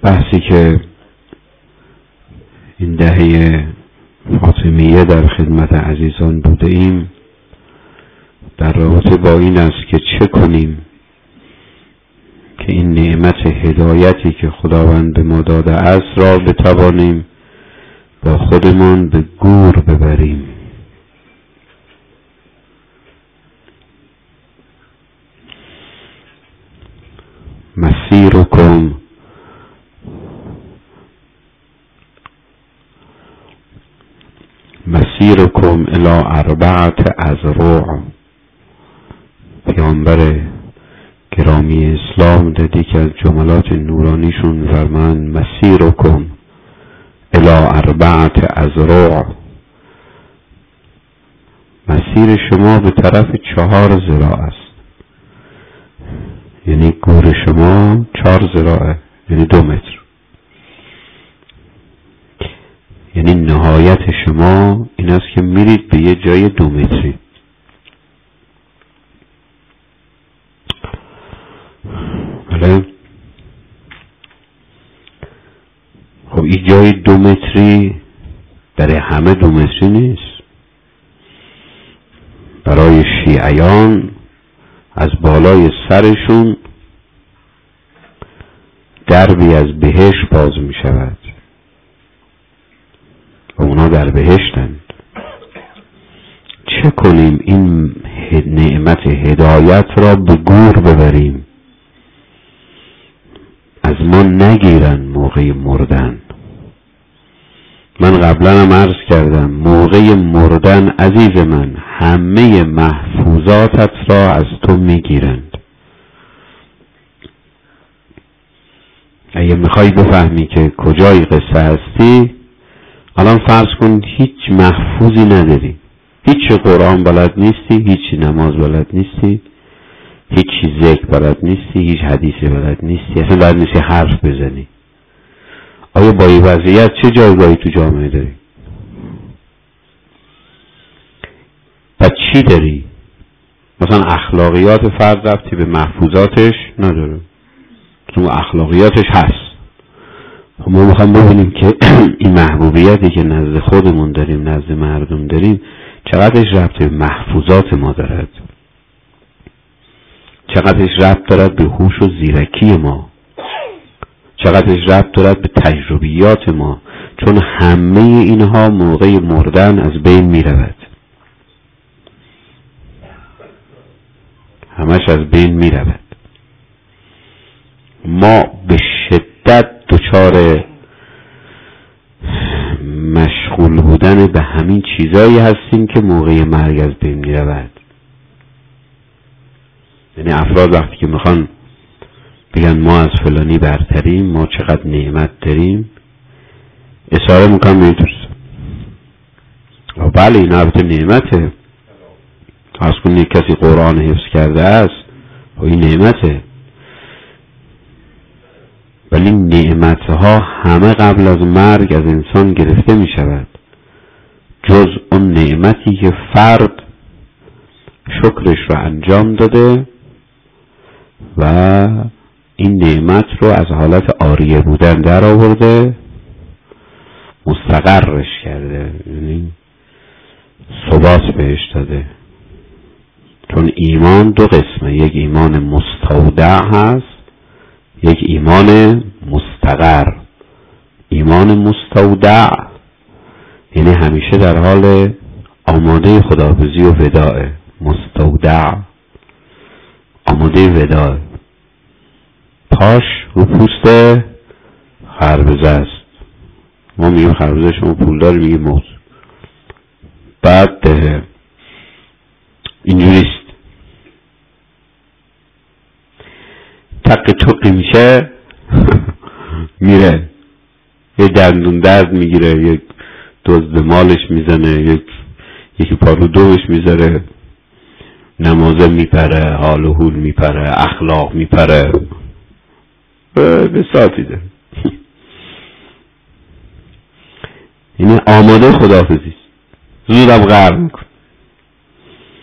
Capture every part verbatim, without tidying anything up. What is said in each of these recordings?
بحثی که این دهه فاطمیه در خدمت عزیزان بوده ایم در رابطه با این است که چه کنیم که این نعمت هدایتی که خداوند به ما داده است را بتوانیم با خودمان به گور ببریم. مسیرکم مسیرکم الی اربعة اذرع. پیامبر گرامی اسلام در یکی از جملات نورانیشون فرمایند مسیرکم الی اربعة اذرع، مسیر شما به طرف چهار ذراع است. یعنی گور شما چهار ذراعه، یعنی دو متر. یعنی نهایت شما این است که میرید به یه جای دو متری. بله. خب این جای دو متری برای همه دو متری نیست. برای شیعیان از بالای سرشون دربی از بهشت باز می شود و اونا در بهشتند. چه کنیم این نعمت هدایت را به گور ببریم، از ما نگیرن موقع مردن. من قبلا هم عرض کردم موقع مردن عزیز من همه محفوظاتت را از تو میگیرند. اگه میخوای بفهمی که کجای قصه هستی، الان فرض کن هیچ محفوظی نداری، هیچ قرآن بلد نیستی، هیچ نماز بلد نیستی، هیچ ذکر بلد نیستی، هیچ حدیثی بلد نیستی، اصلا بلد نیستی حرف بزنی. آیا با این وضعیت چه جایگاهی تو جامعه داری؟ پس چی داری؟ مثلا اخلاقیات فرد ربطی به محفوظاتش نداره، تو اخلاقیاتش هست. خب ما میخوام ببینیم که این محبوبیتی که نزد خودمون داریم، نزد مردم داریم، چقدرش ربط به محفوظات ما دارد، چقدرش ربط دارد به هوش و زیرکی ما، چقدرش ربط دارد به تجربیات ما، چون همه اینها موقع مردن از بین می رود. همش از بین می رود. ما به شدت دچار مشغول بودن به همین چیزایی هستیم که موقع مرگ از بین می رود. یعنی افراد وقتی که میخوان بگن ما از فلانی برتریم، ما چقدر نعمت داریم، اشاره میکنم به این طرز. بله این البته نعمته، از کنید یک کسی قرآن حفظ کرده است و این نعمته، ولی نعمتها همه قبل از مرگ از انسان گرفته می شود، جز اون نعمتی که فرد شکرش رو انجام داده و این نعمت رو از حالت عاریه بودن در آورده، مستقرش کرده، یعنی ثبات بهش داده. چون ایمان دو قسمه، یک ایمان مستودع هست، یک ایمان مستقر. ایمان مستودع یعنی همیشه در حال آماده خداحافظی و وداعه. مستودع آماده وداع، پاش رو پوست خربزه است. ما میگیم خربزه، شما پولداری میگیم موز. بعد اینجوریست، تق تقی میشه میره، یه دندون درد میگیره، یک دزد مالش میزنه، یک یکی پارو دوش میذاره، نمازه میپره، حال و حول میپره، اخلاق میپره، به ساعتی ده. یعنی آماده خداحافظی، زودم غرق میکن.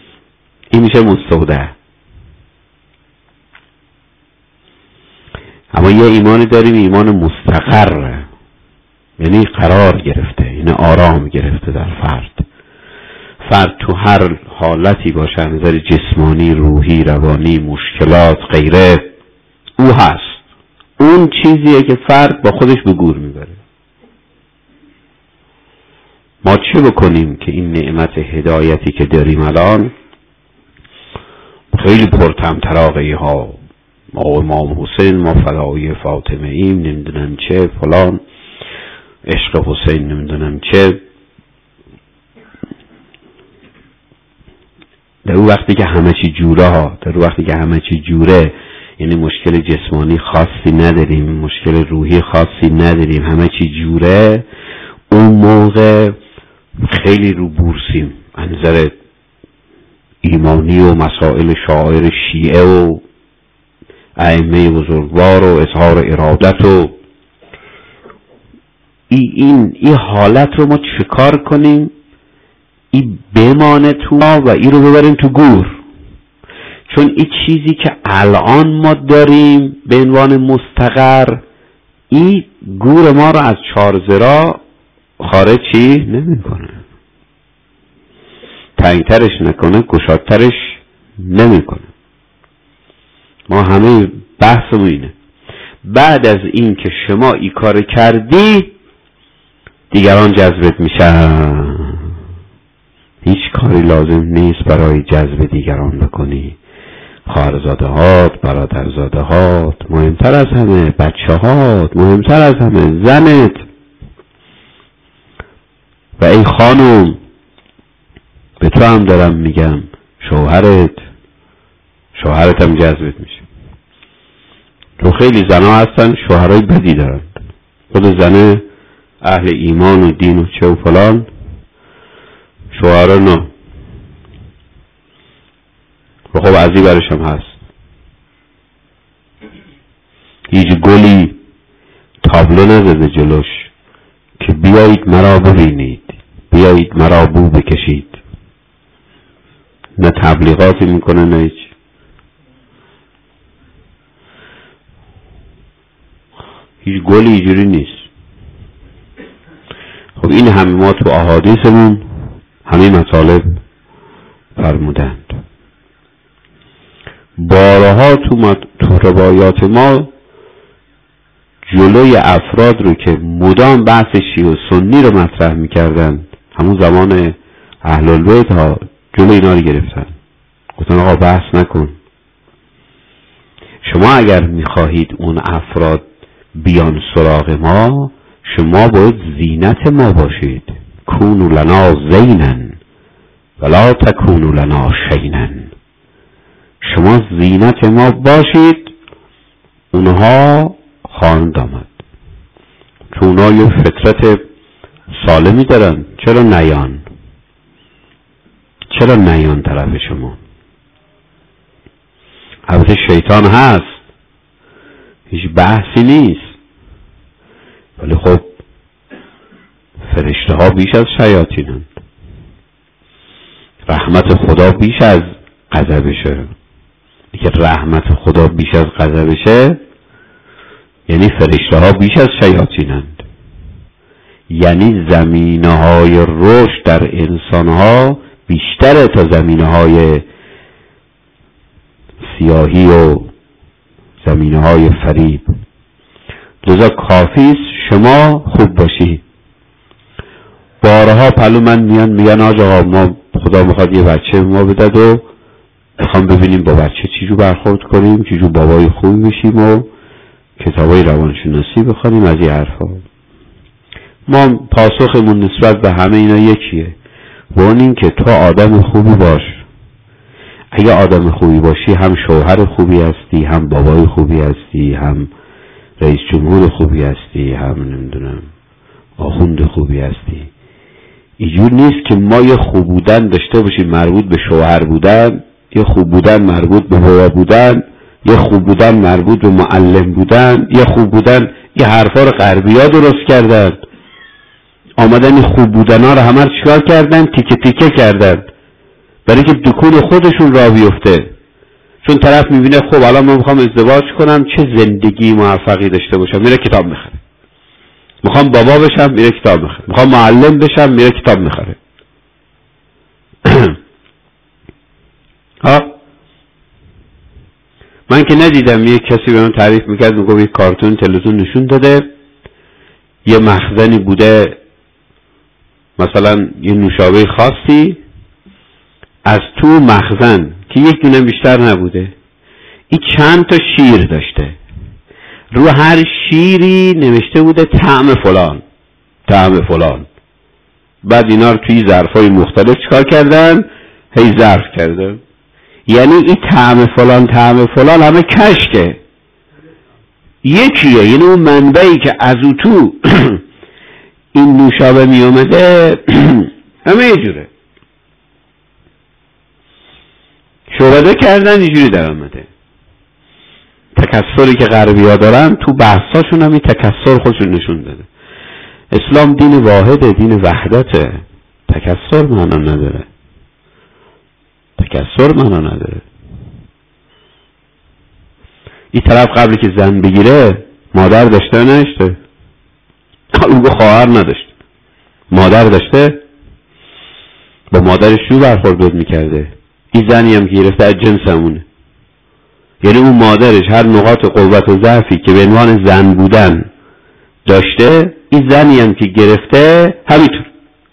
این میشه مستودع. اما یه ایمان داریم، ایمان مستقر، یعنی قرار گرفته، یعنی آرام گرفته در فرد. فرد تو هر حالتی باشه، نظر جسمانی، روحی، روانی، مشکلات، غیره، او هست. اون چیزیه که فرد با خودش به گور میبره. ما چه بکنیم که این نعمت هدایتی که داریم الان خیلی پرطمطراقی ها، ما امام حسین، ما فدای فاطمه ایم، نمیدونم چه فلان، عشق حسین نمیدونم چه، در اون وقتی که همه چی جوره ها، در اون وقتی که همه چی جوره، یعنی مشکل جسمانی خاصی نداریم، مشکل روحی خاصی نداریم، همه چی جوره، اون موقع خیلی رو بورسیم از نظر ایمانی و مسائل شاعر شیعه و ائمه بزرگوار و اظهار ارادت و این این حالت رو ما چیکار کنیم؟ این بمانه تو ما و این رو ببریم تو گور. چون این چیزی که الان ما داریم به عنوان مستقر، این گور ما رو از چهار ذراع خارج چی نمیکنه، تنگترش نکنه، گشادترش نمیکنه. ما همه بحثمون اینه. بعد از این که شما این کار کردی، دیگران جذبت میشن. هیچ کاری لازم نیست برای جذب دیگران بکنی. خواهرزاده هات، برادرزاده هات، مهمتر از همه بچه هات، مهمتر از همه زنت. و ای خانم، به تو هم دارم میگم، شوهرت، شوهرت هم جذبت میشه. تو خیلی زنها هستن شوهرای بدی دارن، خود زنه اهل ایمان و دین و چه و فلان، شوهرها نه. و خب عزی برش هم هست. هیچ گلی تابلو نزده جلوش که بیایید مرا ببینید، بیایید مرا بو بکشید. نه تبلیغاتی میکنه نه هیچ. هیچ گلی اینجوری نیست. خب این همه ما تو احادیثمون همین مطالب فرمودند. بارها تو, مط... تو روایات ما جلوی افراد رو که مدام بحث شیعه و سنی رو مطرح میکردن، همون زمان اهل البیت ها جلوی اینا رو گرفتن، گفتن آقا بحث نکن. شما اگر میخواهید اون افراد بیان سراغ ما، شما باید زینت ما باشید. کونوا لنا زینن ولا تکونوا لنا شینن. شما زینت ما باشید. اونها خواهند آمد، چون اونها یه فطرت سالمی دارن. چرا نیان؟ چرا نیان طرف شما؟ البته شیطان هست، هیچ بحثی نیست، ولی خب فرشته ها بیش از شیاطینند. رحمت خدا بیش از غضبشه. که رحمت خدا بیش از غضبشه یعنی فرشته ها بیش از شیاطینند. یعنی زمینه های رشد در انسان ها بیشتره تا زمینه های سیاهی و زمینه های فریب. لذا کافیست شما خوب باشی. بارها پلو من میان میگن آقا ما خدا میخواد یه بچه ما بدد و میخوام ببینیم با بچه چیجور برخورد کنیم، چیجور بابای خوب بشیم و کتابای روانشناسی بخونیم، از این حرفا. ما پاسخمون نسبت به همه اینا یکیه، و اون این که تو آدم خوبی باش. اگه آدم خوبی باشی هم شوهر خوبی هستی، هم بابای خوبی هستی، هم رئیس جمهور خوبی هستی، هم نمیدونم آخوند خوبی هستی. اینجور نیست که ما یه خوب بودن داشته باشیم مربوط به شوهر بودن، یه خوب بودن مربوط به بابا بودن، یه خوب بودن مربوط به معلم بودن، یه خوب بودن. یه حرفا رو غربی‌ها درست کردن، آمدن خوب بودن ها رو همه رو چیکار کردن؟ تیکه تیکه کردن برای که دکون خودشون را بیفته. چون طرف میبینه خب الان من میخوام ازدواج کنم چه زندگی موفقی داشته باشم، میره کتاب میخره. میخوام بابا بشم، میره کتاب میخره. میخوام معلم بشم، میره کتاب میخره. ها من که ندیدم، یه کسی به من تعریف میکرد، میگه یه کارتون تلویزیون نشون داده یه مخزنی بوده، مثلا یه نوشابه خاصی، از تو مخزن که یک دونه بیشتر نبوده، این چند تا شیر داشته، رو هر شیری نوشته بوده طعم فلان طعم فلان. بعد اینا رو توی ظرفای مختلف چکار کردن؟ هی ظرف کردن. یعنی این طعم فلان طعم فلان همه کشکه، یکیه. یعنی اون منبعی که از او تو این نوشابه می اومده همه یه جوره شعبده کردن، اینجوری در آمده. تکثری که غربی ها دارن تو بحثاشون هم این تکثر خودشون نشون داده. اسلام دین واحده، دین وحدته، تکثر معنا نداره، تکثر معنا نداره. این طرف قبلی که زن بگیره مادر داشته نداشته؟ اون به خواهر نداشته، مادر داشته، با مادرش شو برخورد میکرده. این زنی هم که گرفته از جنس همونه، یعنی اون مادرش هر نقاط قوت و ضعفی که به عنوان زن بودن داشته، این زنی هم که گرفته همینطور.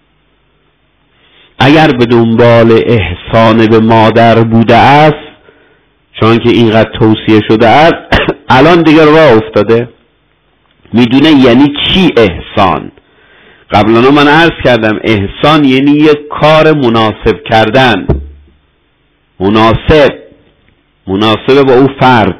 اگر به دنبال احسان به مادر بوده است، چون که اینقدر توصیه شده است، الان دیگر راه افتاده، میدونه یعنی چی احسان. قبلا من عرض کردم احسان یعنی یک کار مناسب کردن، مناسب مناسب با او فرد.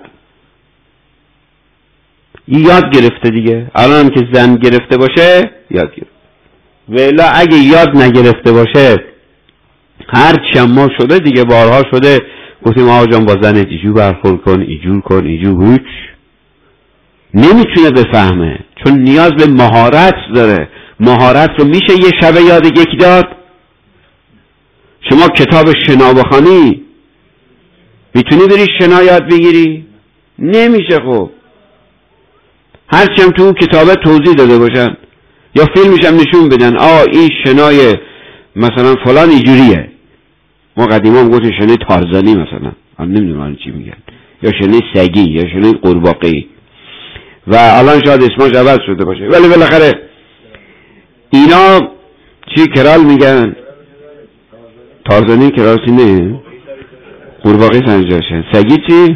یاد گرفته دیگه، الان هم که زن گرفته باشه یاد گرفته، ولی اگه یاد نگرفته باشه هر چند ما شده دیگه، بارها شده گفتیم آقا جان با زن ایجور برخورد کن، ایجور کن، ایجور، هیچ نمیتونه بفهمه، چون نیاز به مهارت داره. مهارت رو میشه یه شبه یاد یکی داد؟ شما کتاب شنا بخوانی میتونی بری شنا یاد بگیری؟ نمیشه. خب هرچند تو کتابه توضیح داده باشن یا فیلمش هم نشون بدن آه این شنای مثلا فلان اینجوریه. ما قدیما هم گفتیم شنای تارزانی مثلا، من نمیدونم الان چی میگن، یا شنای سگی یا شنای قورباغه‌ای، و الان شاید اسمش عوض شده باشه، ولی بالاخره اینا چی کرال میگن؟ تارزانی کراسی نه، قورباغه سنجاشه، سگی چی؟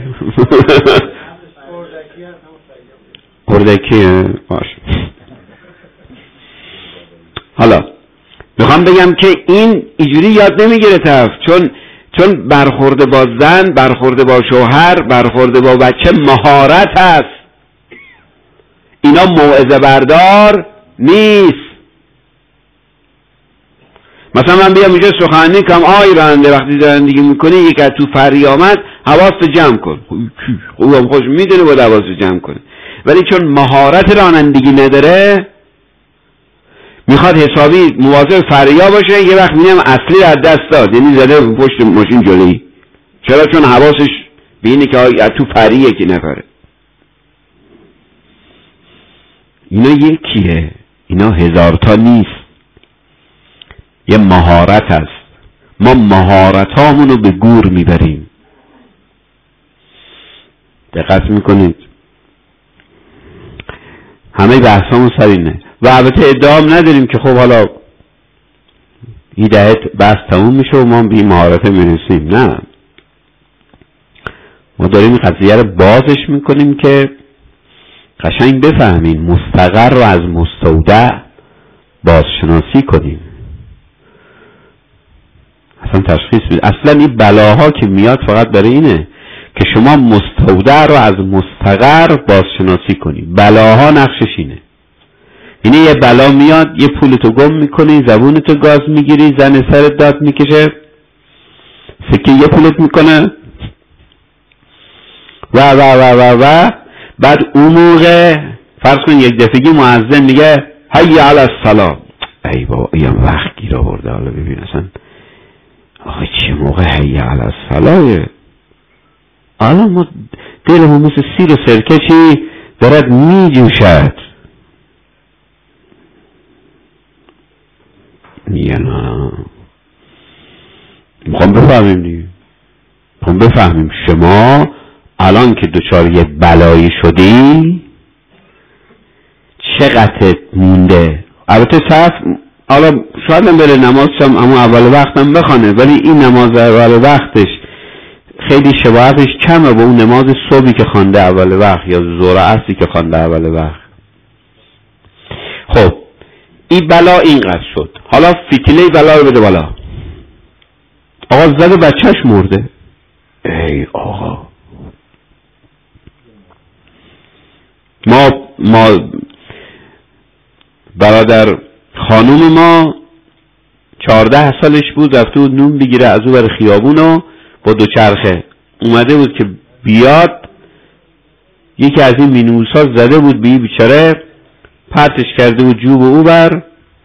قردکی باش. حالا میخوام بگم که این اینجوری یاد نمیگیره طرف، چون چون برخورد با زن، برخورد با شوهر، برخورد با بچه مهارت هست. اینا موعظه بردار نیست. مثلا من بیام اینجا سخنرانی کنم، آی راننده وقتی رانندگی میکنی یک از تو فری آمد حواست جمع کن، خوبم خوش میدونه باید حواست جمع کنه، ولی چون مهارت رانندگی نداره میخواد حسابی مواظب فریا باشه، یه وقت میگم اصلی از دست داد، یعنی زده پشت ماشین جلویی. چرا؟ چون حواسش به اینه که از تو فریه که نفره. اینا یکیه، اینا هزار تا نیست، یه مهارت هست. ما مهارت هامونو به گور میبریم. دقت میکنید؟ همه بحثامون سر اینه. و البته ادعام نداریم که خب حالا این دهه بحث تموم میشه و ما به این مهارت میرسیم. نه، ما داریم قضیه رو بازش میکنیم که قشنگ بفهمین، مستقر رو از مستودع بازشناسی کنیم، اصلا تشخیص بدیم. اصلا این بلاها که میاد فقط برای اینه که شما مستودع رو از مستقر بازشناسی کنی. بلاها نقشش اینه. اینه یه بلا میاد، یه پولتو گم میکنی، زبونتو گاز میگیری، زن سرت داد میکشه، سکه یه پولت میکنه و و و و و بعد اون موقع فرض کن یک دفعگی مؤذن میگه حی علی الصلاة. ای بابا این وقت گیر آورده. حالا ببین اصلا آخه چه موقع حی علی الصلاة؟ حالا ما دلمون مثل سیر و سرکه چی دارد می جوشد. میگه نه میخوام بفهمیم دیگه، میخوام بفهمیم شما الان که دچار یه بلایی شدی چقدر مونده. البته صرف حالا شاید هم بره نماز شم اما اول وقتم بخوانه، ولی این نماز اول وقتش خیلی شباهتش کمه با اون نماز صبحی که خوانده اول وقت یا ظهر عصری که خوانده اول وقت. خب این بلا اینقدر شد، حالا فتیله بلا رو بده بالا. آقا زد بچهش مرده. ای آقا ما ما برادر خانوم ما چهارده سالش بود، رفته بود نون بگیره از او بر خیابون و با دوچرخه اومده بود که بیاد، یکی از این مینوسا زده بود به این بیچاره، پرتش کرده بود جوب او بر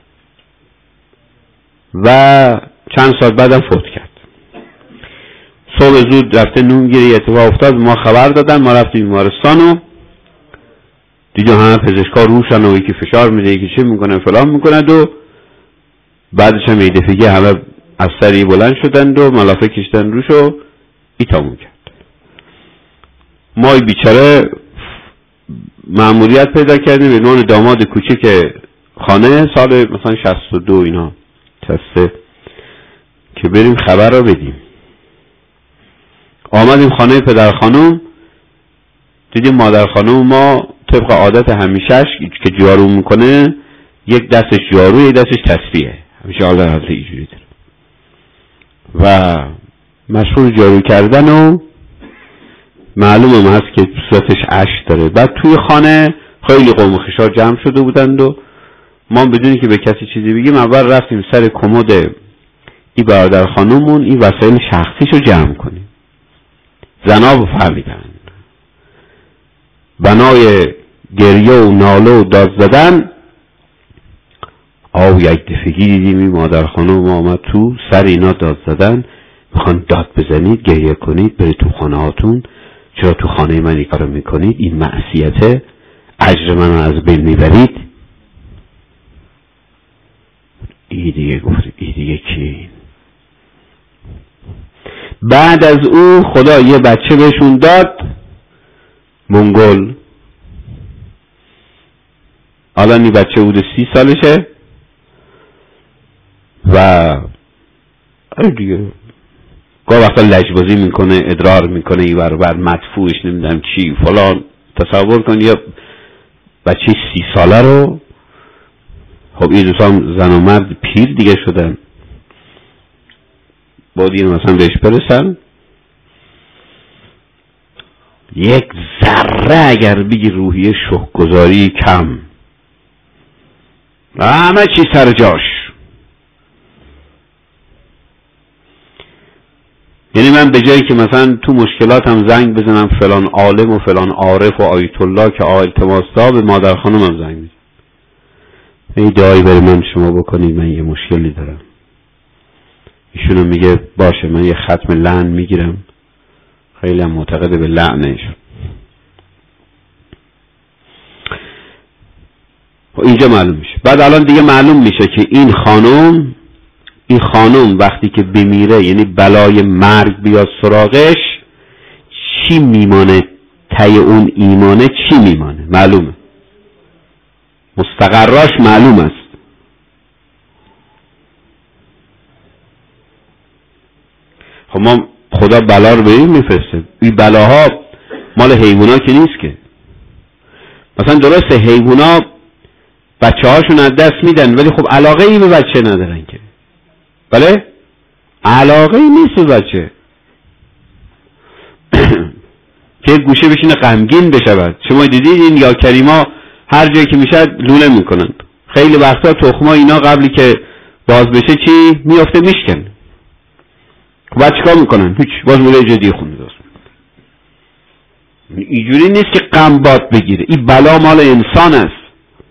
و چند ساعت بعدم فوت کرد. صبح زود رفته نون گیری اتفاق افتاد، ما خبر دادن، ما رفتیم بیمارستان و دیگه همه پزشکا روشن و یکی فشار میده یکی چه میکنه فلان میکند و بعدش هم یه دفعه همه از سری بلند شدند و ملافه کشتن روش و ایتامون کرد. ما بیچاره مأموریت پیدا کردیم به عنوان داماد کوچیک خانه، سال مثلا شصت و دو اینا شصت که بریم خبر رو بدیم. آمدیم خانه پدر خانم، دیدیم مادر خانم ما طبق عادت همیشهش که جارو میکنه یک دستش جارو یک دستش تسبیحه، همیشه حالا حالت اینجوری داره و مشغول جارو کردن و معلوم هم هست که صورتش اشک داره. بعد توی خانه خیلی قوم و خشار جمع شده بودند و ما بدونی که به کسی چیزی بگیم اول رفتیم سر کمد این برادر خانومون این وسایل شخصیشو جمع کنیم. زنا فهمیدن بنای گریه و ناله و داد زدن. آو یک دفعگی دیدیم این مادر خانم آمد تو سر اینا داد زدن، میخوان داد بزنید گریه کنید برید تو خانه هاتون، چرا تو خانه من این کارو میکنید، این معصیته، اجر منو از بین میبرید. ای دیگه گفتیم ای دیگه کی؟ بعد از او خدا یه بچه بهشون داد منگل. الان این بچه بوده سی سالشه و آره دیگه گاه وقتا لجبازی میکنه، ادرار میکنه این ور بر مدفوعش نمیدونم چی فلان. تصور کن یا بچه سی ساله رو، خب این دوستان زن و مرد پیر دیگه شدن، باید این مثلا بهش برسن یک ذره اگر بگی روحیه شوخ‌گذاری کم و همه چی سر جاش. یعنی من به جایی که مثلا تو مشکلاتم زنگ بزنم فلان عالم و فلان عارف و آیت الله که التماس دا، به مادر خانمم زنگ میزنم ای دعایی برای من شما بکنید من یه مشکلی دارم. ایشونو میگه باشه من یه ختم لعن میگیرم، خیلی هم معتقده به لعنش. اینجا معلوم میشه. بعد الان دیگه معلوم میشه که این خانم این خانم وقتی که بمیره یعنی بلای مرگ بیاد سراغش چی میمانه، تی اون ایمانه چی میمانه معلومه، مستقراش معلوم است. خب ما خدا بلا رو به این میفرسته، این بلاها مال حیوونا که نیست که. مثلا درسته حیوونا بچه هاشون از دست میدن ولی خب علاقه ای به بچه ندارن که، بله علاقه ای نیست به بچه که گوشه بشینه غمگین بشود. شما دیدید این یا کریما هر جایی که میشه لوله میکنن، خیلی وقتا تخما اینا قبلی که باز بشه چی میافته میشکن. بعد چیکار میکنن؟ هیچ، باز موله جدی خونده دست میکنن. اینجوری نیست که غم باد بگیره، این بلا مال انسان است،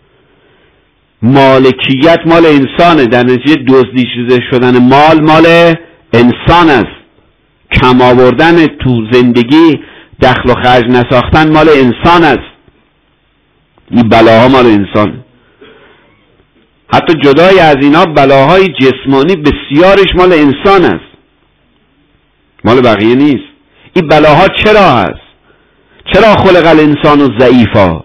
مالکیت مال انسانه، در نتیجه دزدیده شدن مال مال انسان است. کم آوردن تو زندگی دخل و خرج نساختن مال انسان است. این بلاها مال انسان. حتی جدای از اینا بلاهای جسمانی بسیارش مال انسان است، مال بقیه نیست. این بلاها چرا هست؟ چرا خلق الانسان ضعیفا؟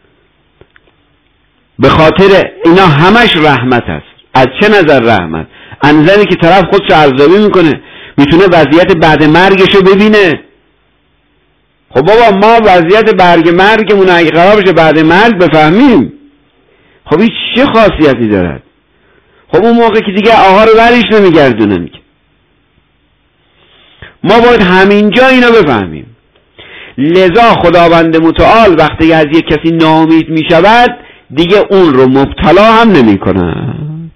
به خاطر اینا همش رحمت است. از چه نظر رحمت؟ از نظری که طرف خودشو ارزیابی میکنه، میتونه وضعیت بعد مرگشو ببینه. خب بابا ما وضعیت برگ مرگمون اگه قرار بشه بعد مرگ بفهمیم، خب این چه خاصیتی دارد؟ خب اون موقع که دیگه آها رو برش نمیگردونه میگه. ما باید همینجا اینو بفهمیم. لذا خداوند متعال وقتی از یک کسی ناامید میشود دیگه اون رو مبتلا هم نمی کند.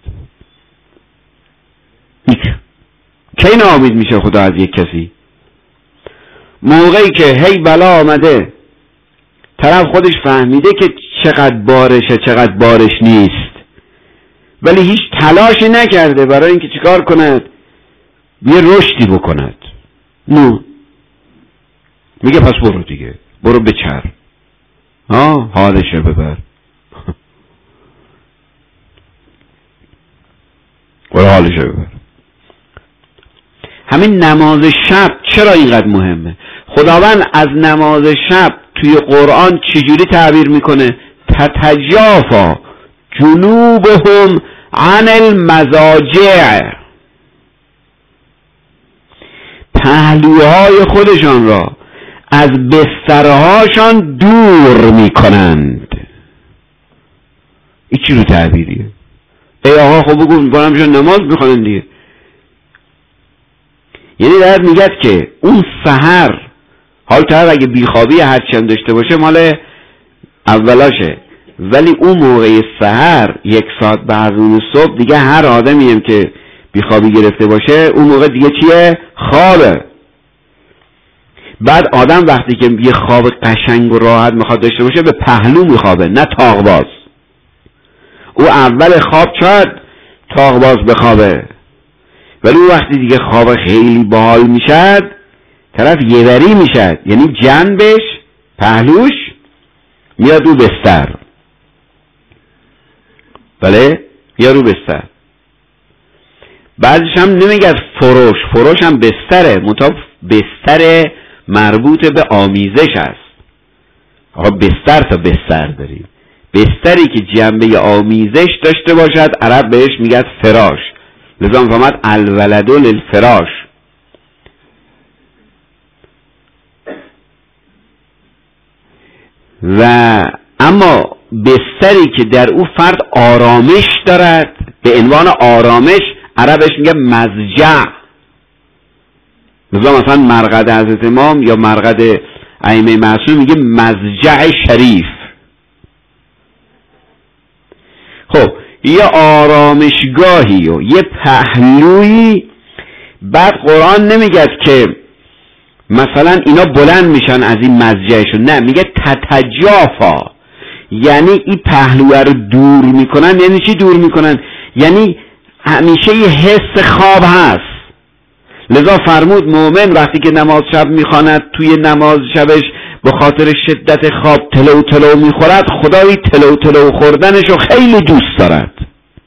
کی ناامید میشه خدا از یک کسی؟ موقعی که هی بلا آمده، طرف خودش فهمیده که چقدر بارشه چقدر بارش نیست، ولی هیچ تلاشی نکرده برای اینکه چیکار کند؟ یه رشدی بکند. نو میگه پس برو دیگه، برو بچر، ها حالشه ببر. برو حالشه ببر. همین نماز شب چرا اینقدر مهمه؟ خداوند از نماز شب توی قرآن چجوری تعبیر میکنه؟ تتجافا جنوبهم عن المضاجع، پهلوهای خودشان را از بسترهاشان دور میکنند. این چی رو تعبیریه؟ ای آقا خب بگو برم شن نماز میخوانن دیگه. یعنی در میگد که اون سحر، حال طرف اگه بیخوابی هرچی هم داشته باشه مال اولاشه، ولی اون موقع سحر یک ساعت بعد اون صبح دیگه هر آدمی هم که بیخوابی گرفته باشه اون موقع دیگه چیه؟ خوابه. بعد آدم وقتی که یه خواب قشنگ و راحت میخواد داشته باشه به پهلو میخوابه، نه تاقباز. او اول خواب شاید تاقباز بخوابه، ولی او وقتی دیگه خواب خیلی باحال میشد طرف یهوری میشد، یعنی جنبش پهلوش میاد رو بستر. بله یا رو بستر. بعضیش هم نمیگه فروش، فروش هم بستره، منتها بستر مربوط به آمیزش است. آقا بستر تا بستر داریم، بستری که جنبه آمیزش داشته باشد عرب بهش میگه فراش. لذا فهمت الولد للفراش. و اما بستری که در او فرد آرامش دارد به عنوان آرامش عربش میگه مضجع. لذا مثلا مرقد حضرت امام یا مرقد ائمه معصوم میگه مضجع شریف. خب یه آرامشگاهی و یه پهلویی. بعد قرآن نمیگه که مثلا اینا بلند میشن از این مضجعشون، نه میگه تتجافا، یعنی این پهلوه رو دور میکنن. یعنی چی دور میکنن؟ یعنی همیشه یه حس خواب هست. لذا فرمود مومن وقتی که نماز شب میخواند توی نماز شبش به خاطر شدت خواب تلو تلو میخورد، خدای تلو تلو خوردنشو خیلی دوست دارد،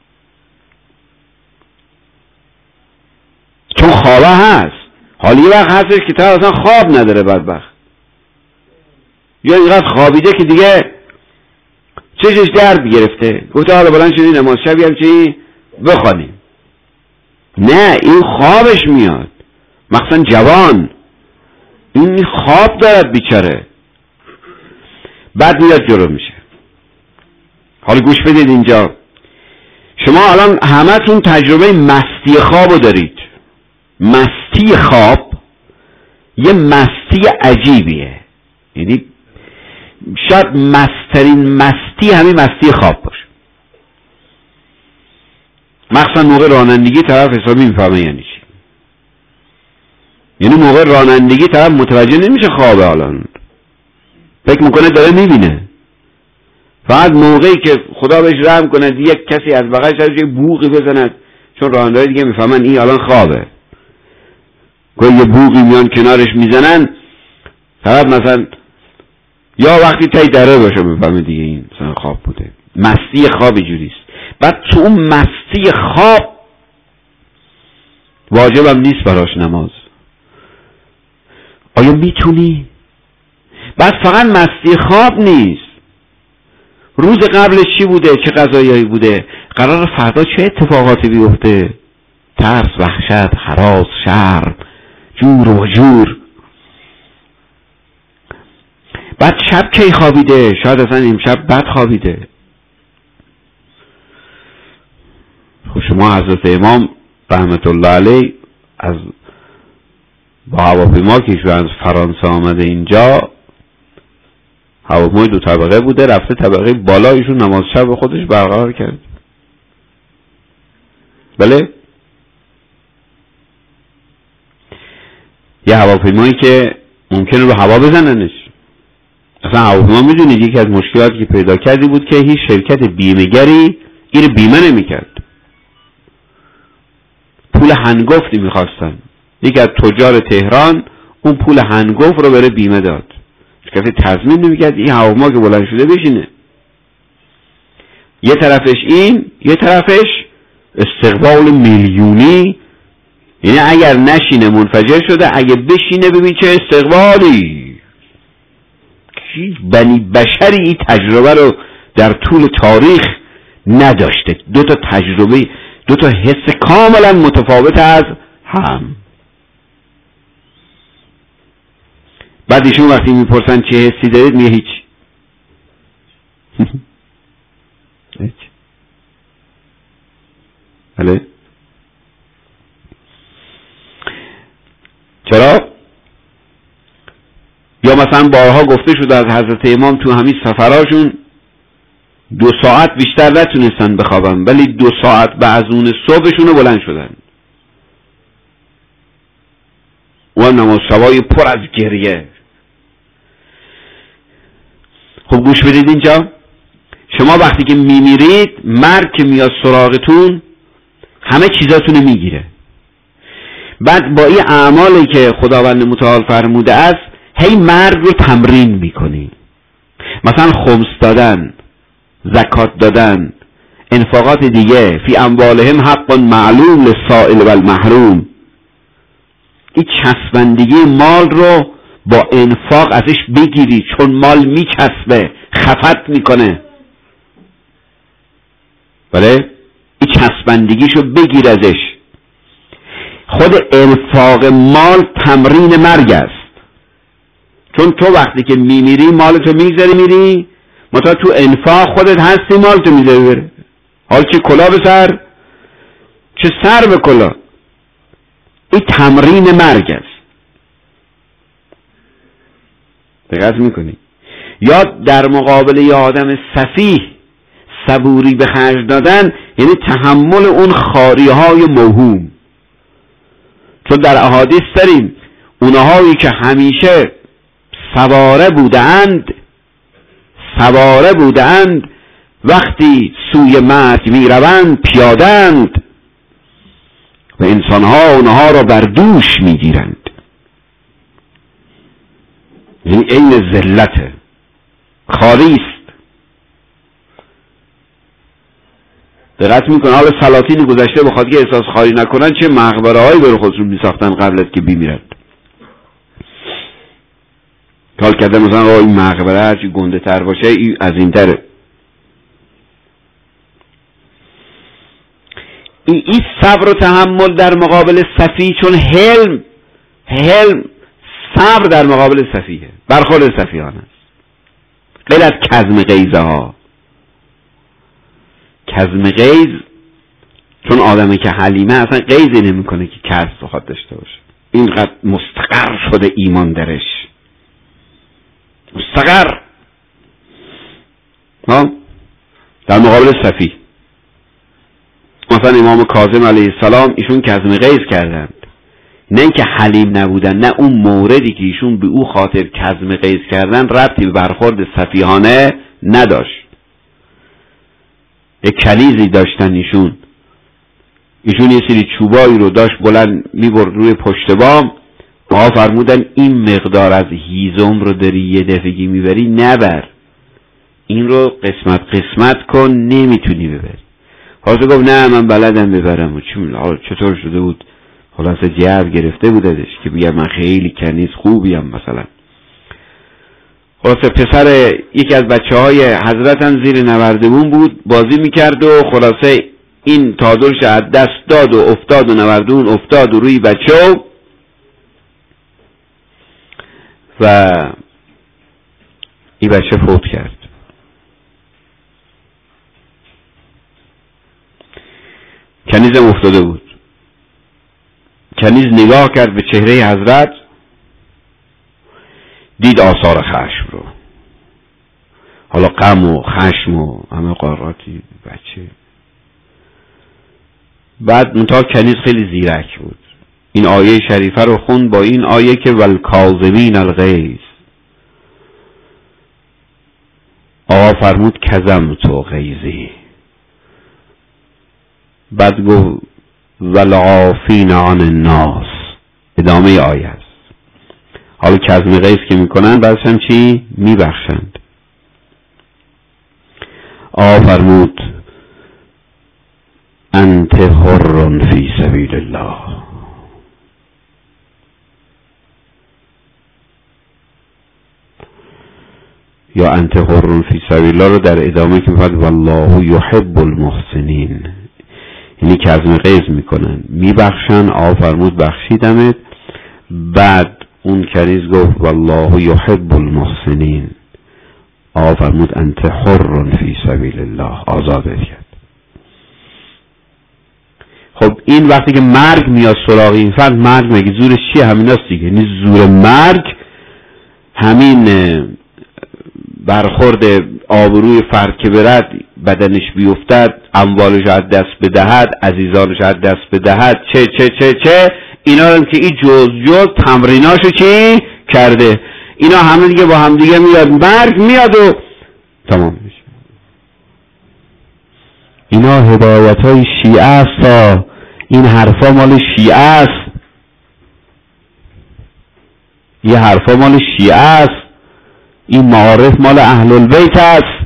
چون خوابه هست. حالی یه وقت هستش که طرف اصلا خواب نداره بدبخت، یا اینقدر خوابیده که دیگه چشش درد گرفته، گفته حالا بلند شدی نماز شبی هم چی بخوانیم. نه این خوابش میاد، مخصوصا جوان این خواب دارد بیچاره. بعد میاد جلو میشه. حالا گوش بدید اینجا، شما الان همتون تجربه مستی خوابو دارید. مستی خواب یه مستی عجیبیه، یعنی شاید مسترین مستی همین مستی خواب باشه. مخصوصا موقع رانندگی طرف حسابی میفهمه یعنی چی. یعنی موقع رانندگی طرف متوجه نمیشه خوابه، الان فکر میکنه داره میبینه. فقط موقعی که خدا بهش رحم کنه یک کسی از بغلش ازش یک بوقی بزند، چون راننده‌ها دیگه میفهمن این الان خوابه، گویا یه بوقی میان کنارش میزنن، فقط مثلا یا وقتی تای دره باشه بفهمه دیگه این مثلا خواب بوده. مستی خواب جوریست. بعد تو اون مستی خواب واجبم نیست براش نماز. آیا میتونی؟ بعد فقط مستی خواب نیست، روز قبلش چی بوده؟ چه غذایایی بوده؟ قرار فردا چه اتفاقاتی بیفته؟ ترس، وحشت، هراس، شرم، جور و جور. بعد شب کی خوابیده؟ شاید اصلا امشب بد خوابیده. خب شما حضرت امام رحمت الله علیه از با هواپیما که ایشون از فرانسه آمده اینجا، هواپیمای دو طبقه بوده، رفته طبقه بالا، ایشون نماز شب خودش برقرار کرد. بله، یه هواپیمایی که ممکنه رو هوا بزننش. اصلا هواپیما میدونید یکی از مشکلاتی که پیدا کردی بود که هیچ شرکت بیمه‌گری این بیمه نمی‌کرد. پول هنگفتی میخواستن. یکی از تجار تهران اون پول هنگفت رو بره بیمه داد. کسی تضمین نمی‌کرد این هواپیما که بلند شده بشینه. یه طرفش این، یه طرفش استقبال میلیونی. یعنی اگر نشینه منفجر شده، اگه بشینه ببین چه استقبالی. هیچ بنی بشری این تجربه رو در طول تاریخ نداشته. دو تا تجربه، دو تا حس کاملا متفاوت از هم. بعد ایشون وقتی میپرسن چه حسی دارید میگه هیچ. هیچ. بله؟ چرا؟ یا مثلا بارها گفته شده از حضرت امام تو همین سفراشون دو ساعت بیشتر نتونستن بخوابن، ولی دو ساعت بعد از اون صبحشون بلند شدن. و نماز شبای پر از گریه. خب گوش بدید اینجا، شما وقتی که میمیرید، مرگ که میاد سراغتون همه چیزاتون میگیره. بعد با این اعمالی که خداوند متعال فرموده است هی مرگ رو تمرین میکنی. مثلا خمس دادن، زکات دادن، انفاقات دیگه، فی اموالهم حق معلوم للسائل و المحروم. این چسبندگی مال رو با انفاق ازش بگیری، چون مال میچسبه، خفت میکنه. بله؟ این چسبندگیشو بگیر ازش. خود انفاق مال تمرین مرگ است. چون تو وقتی که میمیری مالتو میگذاری میری، متا تو انفاق خودت هستی مالتو میذاری بره. حال چه کلا به سر، چه سر به کلا. این تمرین مرگ است. دقت میکنی؟ یا در مقابل یه آدم سفیه صبوری به خرج دادن، یعنی تحمل اون خاریهای موهوم. چون در احادیث داریم اونهایی که همیشه سواره بودند سواره بودند وقتی سوی مرگ می روند پیادند و انسانها اونها را بر دوش می گیرند. یعنی این ذلت خالی است. دقت میکنه حالا سلاطین گذشته بخواد که احساس خالی نکنن چه مقبره هایی برای خودشون میساختن قبل از که بمیرند. حال کرده مثلا این مقبره هرچی گنده تر باشه این از این تره. این, این صبر و تحمل در مقابل سفیه، چون حلم حلم صبر در مقابل سفیه، برخورد سفیهان است. غیر از کظم غیظه ها. کظم غیظ، چون آدمی که حلیمه اصلا غیظی نمیکنه که کظم بخواد داشته باشه. اینقدر مستقر شده ایمان درش، مستقر ها. در مقابل سفیه مثلا امام کاظم علیه السلام ایشون کظم غیظ کردند، نه اینکه حلیم نبودن، نه اون موردی که ایشون به او خاطر کظم غیظ کردن ربطی به برخورد سفیهانه نداشت. یک کلیزی داشتن ایشون ایشون یه سری چوبایی رو داشت بلند میبرد روی پشت بام، آقا فرمودن این مقدار از هیزم رو داری یه دفعگی میبری، نبر، این رو قسمت قسمت کن، نمیتونی ببری. خلاصه گفت نه من بلدم ببرم. و چی می‌دونم چطور شده بود، خلاصه جو گرفته بودش که بگم من خیلی کنیز خوبیم مثلا. خلاصه پسر یکی از بچه های حضرت هم زیر نوردمون بود، بازی میکرد و خلاصه این تادرش از دست داد و افتاد و نوردمون افتاد و روی بچه و این بچه فوت کرد. کنیزم افتاده بود. کنیز نگاه کرد به چهره حضرت، دید آثار خشم رو، حالا غم و خشم و همه قاراتی بچه. بعد منتها کنیز خیلی زیرک بود، این آیه شریفه رو خوند با این آیه که والکاظمین الغیظ. آقا فرمود کظمت غیظی. بعد گفت والعافین عن الناس، ادامه آیه است. حالا کظم غیظ که میکنن بعدش هم چی؟ میبخشند. آقا فرمود انت حر فی سبیل الله. یا انت حر فی سبیل الله رو در ادامه که میفرد والله یحب المحسنین، یعنی کظم غیظ میکنن میبخشن. آقا فرمود بخشیدمت. بعد اون کنیز گفت والله یحب المحسنین. آقا فرمود انت حر فی سبیل الله، آزادت کرد. خب این وقتی که مرگ میاد سراغ این فرد، مرگ مگه زورش چیه؟ همین است دیگه. یعنی زور مرگ همین برخورد آبروی فرد که برد، بدنش بیفتد، اموالش از دست بدهد، عزیزانش از دست بدهد، چه چه چه چه اینا هم که این جز جز تمریناشو چی کرده، اینا همه دیگه با هم دیگه میاد، مرگ میاد و تمام میشه. اینا هدایت های شیعه است، این حرفا مال شیعه است، یه حرفا مال شیعه است، این معارف مال اهل البیت است.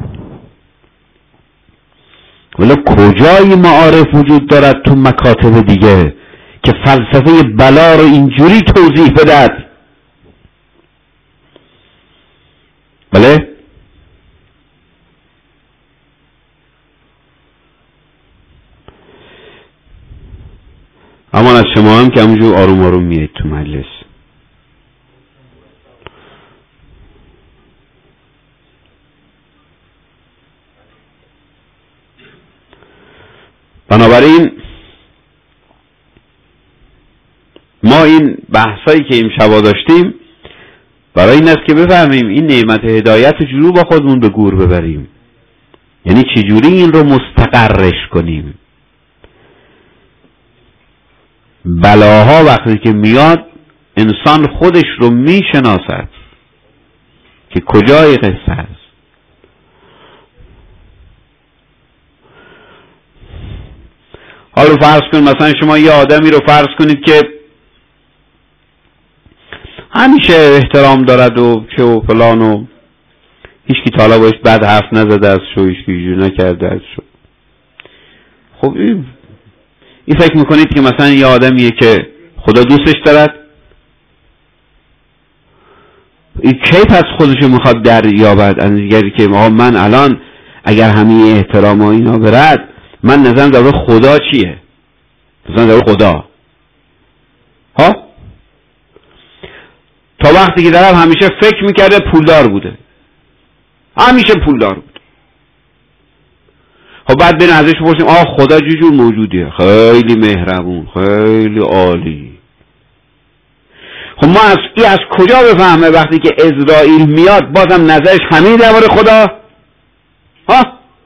ولی کجای معارف وجود دارد تو مکاتب دیگه که فلسفه بلا رو اینجوری توضیح بدد؟ بله؟ اما از شما هم که همونجور آروم آروم میاد تو مجلس. بنابراین ما این بحثایی که امشب داشتیم برای این است که بفهمیم این نعمت هدایت چجوری با خودمون به گور ببریم، یعنی چجوری این رو مستقرش کنیم. بلاها وقتی که میاد انسان خودش رو میشناسد که کجای قصه است. حالا فرض کن مثلا شما یه آدمی رو فرض کنید که همیشه احترام دارد و چه و فلان و هیچ کی تا حالا باش بد حرف نزده است شو، هیچ کی اینجوری نکرده است شو. خب این این فکر میکنید که مثلا یه آدمیه که خدا دوستش دارد؟ این کی پس خودشو میخواد در یابد از دیگری که من الان اگر همین احترام و اینا برد، من نظرم در خدا چیه؟ نظرم در خدا ها؟ تا وقتی که درم همیشه فکر میکرده پولدار بوده، همیشه پولدار بود. خب بعد بین ازش بپرسیم آه خدا چه جور موجودیه؟ خیلی مهربون، خیلی عالی. خب ما از این از کجا بفهمه وقتی که اسرائیل میاد بازم نظرش همین درباره خدا؟ ها؟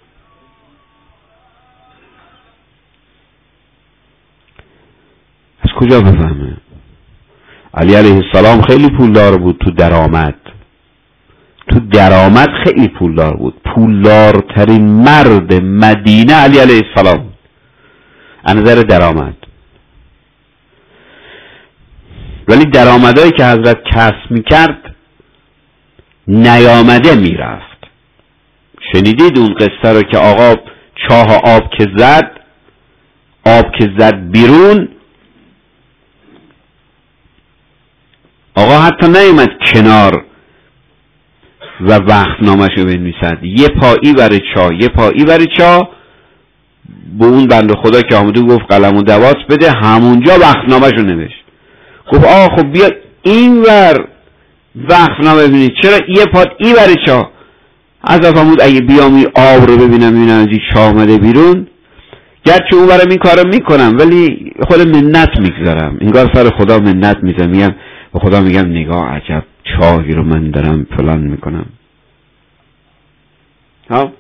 از کجا بفهمه؟ علی علیه السلام خیلی پولدار بود تو درآمد، تو درآمد خیلی پولدار بود، پولدارترین مرد مدینه علی علیه السلام از نظر درآمد. ولی درآمدایی که حضرت کسب میکرد نیامده میرفت. شنیدید اون قصه رو که آقا چاه آب که زد، آب که زد بیرون، آقا حتی نیامد کنار و وقتنامه‌شو بنویسد، یه پایی برای چاه یه پایی برای چاه، به اون بنده خدا که آمده گفت قلم و دوات بده، همونجا وقتنامه‌شو نوشت. گفت آقا خب بیا این ور وقتنامه ببینید، چرا یه پات ای برای چاه؟ از فرمود اگه بیام این آب رو ببینم ببینم از این چاه آمده بیرون، گرچه اون برم این کارو میکنم ولی خود منت میگذارم، انگار سر خدا منت میزم، میگم به خدا میگم نگاه عجب چاهی رو من دارم فلان میکنم. ها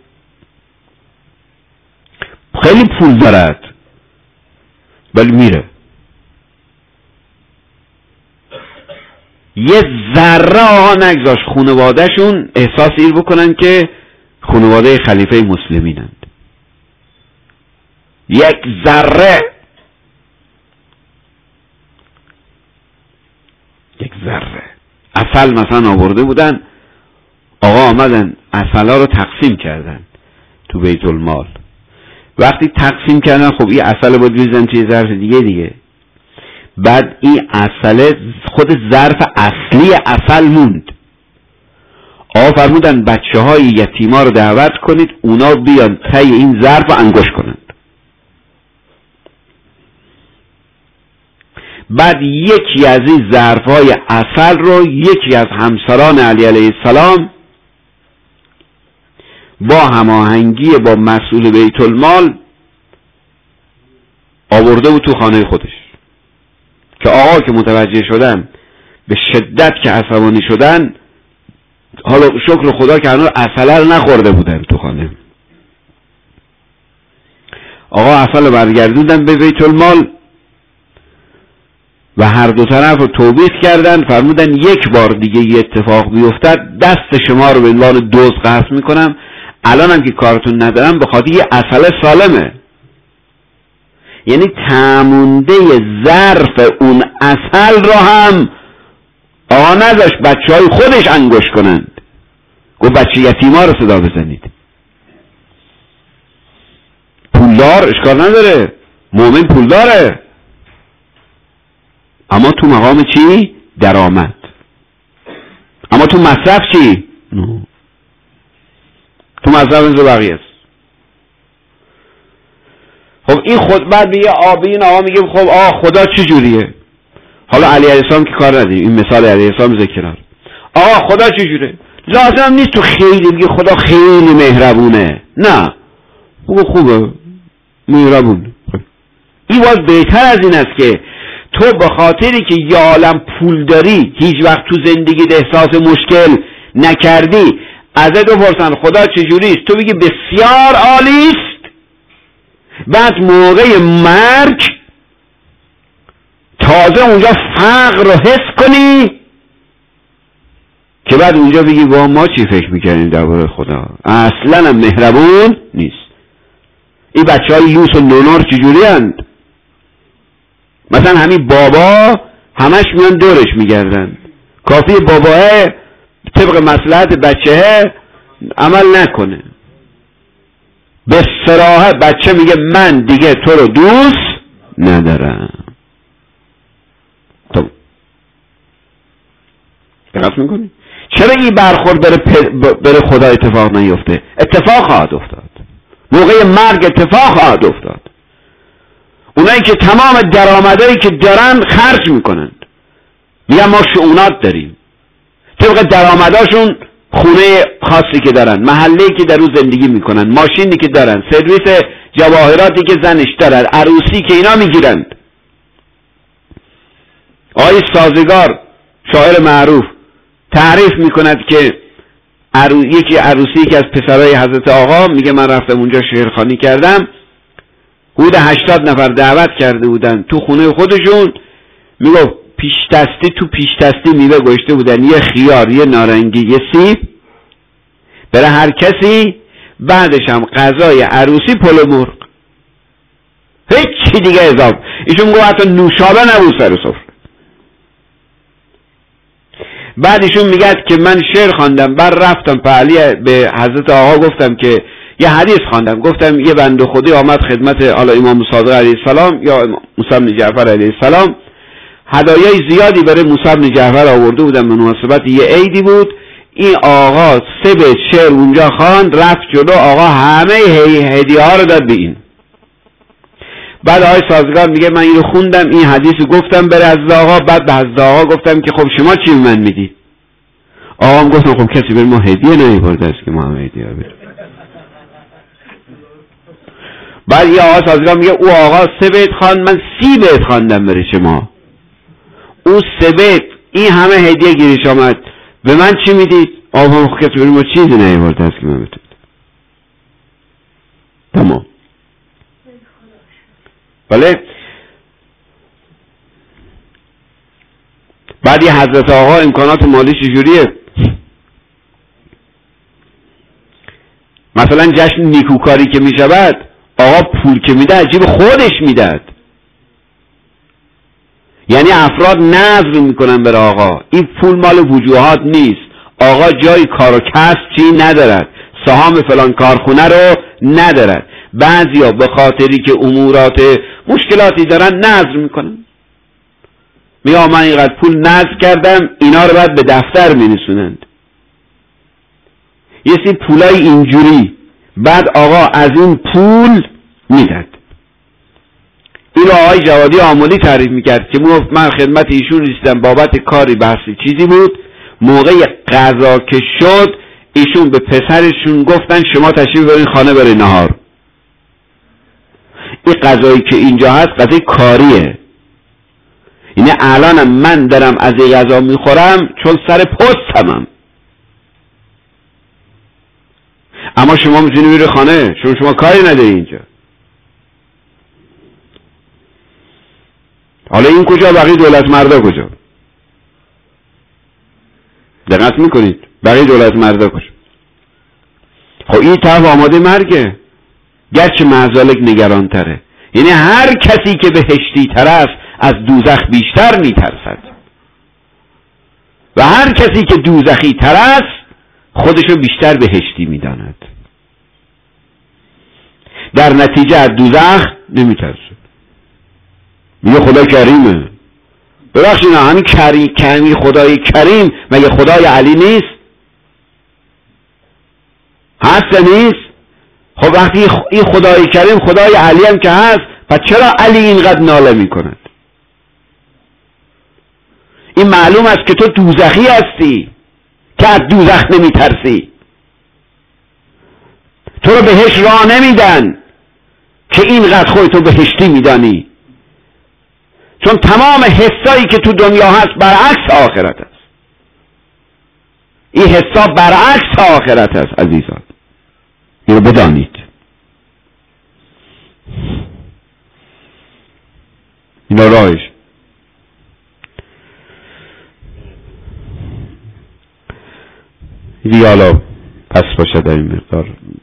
خیلی پول دارد ولی میره، یه ذره آقا نگذاشت خانواده‌شون احساس این بکنن که خانواده خلیفه مسلمینند. یک ذره یک ذره عسل مثلا آورده بودن، آقا آمدن عسلا رو تقسیم کردن تو بیت المال. وقتی تقسیم کردن خب این عسل باید بریزن توی ظرف دیگه دیگه، بعد این عسل خود ظرف اصلی عسل موند. آقا فرمودن بچه های یتیما رو دعوت کنید اونا بیان تی این ظرف رو انگوش کنند. بعد یکی از این ظرف های عسل رو یکی از همسران علی علیه السلام با هماهنگی با مسئول بیت المال آورده بود تو خانه خودش، که آقا که متوجه شدن به شدت که عصبانی شدن، حالا شکر خدا که هنوز عسل رو نخورده بودن تو خانه، آقا عسل رو برگردوندن به بیت المال و هر دو طرف رو توبیخ کردن، فرمودن یک بار دیگه یه اتفاق بیفتد دست شما رو به عنوان دوز قصد میکنم، الانم که کارتون ندارم به خاطر یه عسل سالمه. یعنی تمونده ظرف اون عسل رو هم آقا نداشت بچه های خودش انگوش کنند، گفت بچه یتیما رو صدا بزنید. پولدار اشکال نداره، مؤمن پولداره، اما تو مقام چی؟ درآمد. اما تو مصرف چی؟ نو. تو مصرف اینجا بقیه است. خب این خود بعد میگه آبی این آقا میگه خب آقا خدا چی جوریه؟ حالا علی علیه السلام که کار نداریم، این مثال علی علیه السلام ذکرار. آقا خدا چی جوره؟ لازم نیست تو خیلی میگه خدا خیلی مهربونه، نه بگو خوبه مهربون. این باز بهتر از این است که تو به خاطری که یه عالم پول داری هیچ وقت تو زندگیت احساس مشکل نکردی، ازت بپرسن خدا چجوریست، تو بگی بسیار عالیست، بعد موقع مرگ تازه اونجا فقر رو حس کنی که بعد اونجا بگی با ما چی فکر میکنیم درباره خدا، اصلا هم مهربون نیست. این بچه های یوس و نونار چجوری هند؟ مثلا همین بابا همش میان دورش میگردن، کافی باباه طبق مصلحت بچه عمل نکنه، به صراحت بچه میگه من دیگه تو رو دوست ندارم. تو دقت میکنی؟ چرا این برخورد بره, بره خدا اتفاق نیفته؟ اتفاق خواهد افتاد، موقع مرگ اتفاق خواهد افتاد. اونایی که تمام درآمدایی که دارن خرج میکنند، میگن ما شؤونات داریم، طبق درآمداشون خونه خاصی که دارن، محله‌ای که در اون زندگی میکنن، ماشینی که دارن، سرویس جواهراتی که زنش دارن، عروسی که اینا میگیرند. آقای سازگار شاعر معروف تعریف میکند که عرو... یکی عروسی که از پسرای حضرت آقا، میگه من رفتم اونجا شعرخوانی کردم، حدود هشتاد نفر دعوت کرده بودن تو خونه خودشون، میگه پیش دستی تو پیش دستی میوه گوشته بودن، یه خیار، یه نارنگی، یه سیب برای هر کسی، بعدش هم غذای عروسی پلو مرغ، هیچ چی دیگه اضافه. ایشون گفت حتی نوشابه نبود سر سفره. بعد ایشون میگه که من شعر خواندم، بعد رفتم به علی به حضرت آقا گفتم که یه حدیث خواندم، گفتم یه بنده خدایی آمد خدمت حالا امام صادق علیه السلام یا موسی بن جعفر علیه السلام، هدایای زیادی برای موسی بن جعفر آورده بودن به مناسبت یه عیدی بود. این آقا سه بیت شعر اونجا خواند، رفت جلو، آقا همه هدیه ها رو داد به این. بعد آقای سازگار میگه من اینو خوندم، این حدیثو گفتم بره حضرت آقا، بعد به حضرت آقا گفتم که خب شما چی من میدید؟ آقا هم گفتم خب کسی به ما هدیه نمیبرده است که ما هم هدیه بدیم. بعد یه آقا سازگار میگه او آقا سه بیت خواند، من سی بیت خواندم بره شما. او سه بیت این همه هدیه گیرش آمد، به من چی میدید؟ آقا هم کسی به ما چیزی نمیبرده است که من بدم. تمام. بله. بعد یه حضرت آقا امکانات مالی چجوریه؟ مثلا جشن نیکوکاری که می شود، آقا پول که میده عجیب خودش میداد، یعنی افراد نذر میکنن بر آقا این پول مال وجوهات نیست، آقا جای کار و کسب چی ندارد، سهام فلان کارخونه رو ندارد. بعضیا به خاطری که امورات مشکلاتی دارن نذر میکنن، میگه من اینقدر پول نذر کردم، اینا رو بعد به دفتر مینسونند. یه سی پولای اینجوری بعد آقا از این پول میداد. این رو آقای جوادی آملی تعریف میکرد که من خدمت ایشون رسیدم بابت کاری بحثی چیزی بود، موقع غذا که شد ایشون به پسرشون گفتن شما تشریف برین خانه برای نهار. این غذایی که اینجا هست غذای کاریه، یعنی الانم من دارم از این غذا میخورم چون سر پستمم، اما شما میتونی بری خانه چون شما کاری نداری اینجا. حالا این کجا، بقیه دولت مردا کجا؟ دقت میکنید بقیه دولت مردا کجا؟ خب این طرف آماده مرگه، گرچه معذالک نگران تره. یعنی هر کسی که بهشتی تر است از دوزخ بیشتر میترسد و هر کسی که دوزخی تر است خودشو بیشتر بهشتی میداند. در نتیجه از دوزخ نمیترسد، میگه خدا کریمه. ببخشید همین کری کمی خدای کریم مگه خدای علی نیست؟ هست نیست؟ خب وقتی این خدای کریم خدای علی هم که هست، پس چرا علی اینقدر ناله میکند؟ این معلوم است که تو دوزخی هستی که از دوزخ نمیترسی. تو رو بهش راه نمیدن که اینقدر خودتو بهشتی میدانی، چون تمام حسایی که تو دنیا هست برعکس آخرت است. این حسا برعکس آخرت است عزیزان، اینو بدانید. اینا راهش. دیگه حالا پس باشه در این مقدار